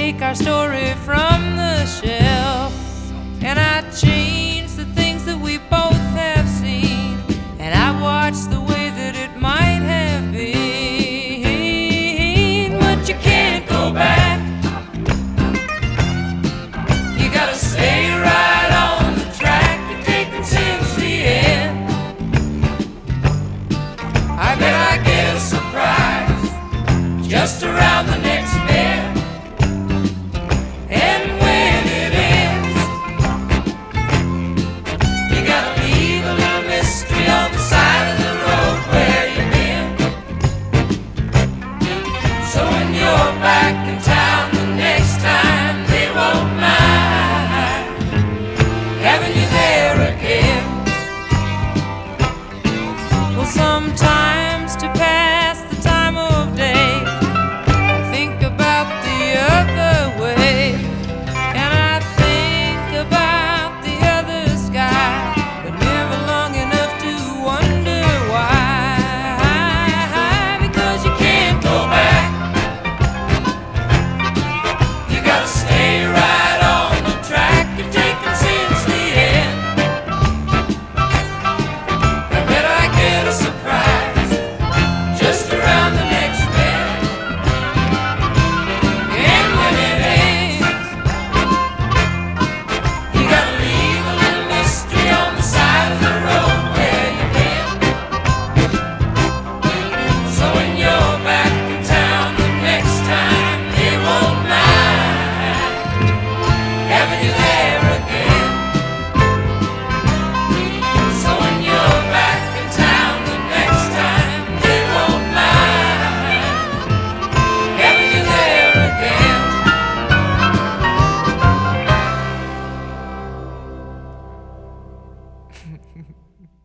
take our story from the shelf, and I change the things that we both have seen, and I watch the way that it might have been. But you can't go back. You gotta stay right on the track you've taken since the end. I bet I get a surprise just around the next bend. And when it ends, you gotta leave a little mystery on the side of the road where you've been. So when you're back in town the next time, they won't mind having you there again. Well, sometimes to pass the time of day, I think about the other way, and I think about the other sky, but never long enough to wonder why. Because you can't go back. You gotta stay right on the track you've taken since the end. I bet I get a surprise just around the next bend. And when it ends, you gotta leave a little mystery on the side of the road where you've been. So when you're back in town the next time, they won't mind having you there again. So when you're back in town the next time, they won't mind having you there again.